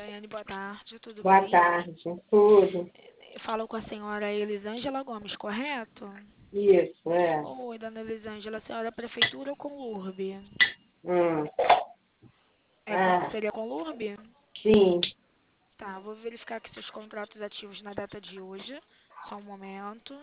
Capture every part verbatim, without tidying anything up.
Daiane, boa tarde, tudo Boa bem? tarde, tudo. Eu falo com a senhora Elisângela Gomes, correto? Isso, é. Oi, dona Elisângela, a senhora é prefeitura ou Conlurb? Hum. É, com- Ah, seria Conlurb? sim. Tá, vou verificar aqui seus contratos ativos na data de hoje. Só um momento.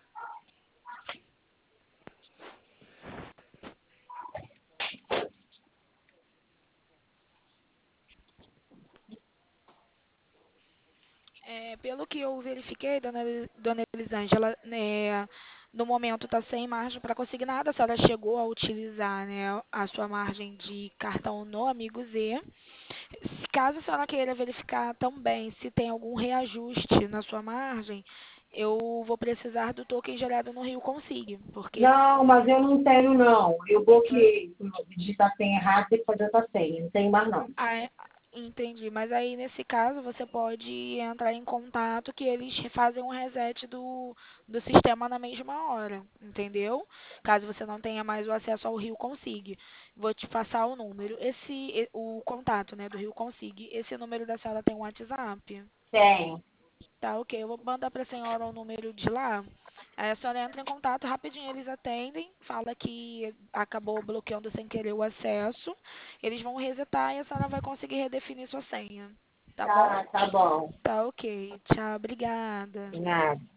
É, pelo que eu verifiquei, dona, Eli- dona Elisângela, né, no momento está sem margem para conseguir nada. A senhora chegou a utilizar, né, a sua margem de cartão no Amigo Z. Se caso a senhora queira verificar também se tem algum reajuste na sua margem, eu vou precisar do token gerado no Rio Consigue, porque Não, mas eu não tenho, não. Eu bloqueei. Digitar a senha errada e fazer outra senha. Não tenho mais, não. ah, é, entendi, mas aí nesse caso você pode entrar em contato que eles fazem um reset do, do sistema na mesma hora, entendeu? Caso você não tenha mais o acesso ao Rio Consigue. Vou te passar o número. Esse, e- o contato, né, do Rio Consigue. Esse número da sala tem um WhatsApp. Tenho. Tá, ok. Eu vou mandar para a senhora o número de lá. Aí a senhora entra em contato, rapidinho eles atendem, fala que acabou bloqueando sem querer o acesso. Eles vão resetar e a senhora vai conseguir redefinir sua senha. Tá bom? Tá, tá bom. Tá, ok. Tchau, obrigada. Nada.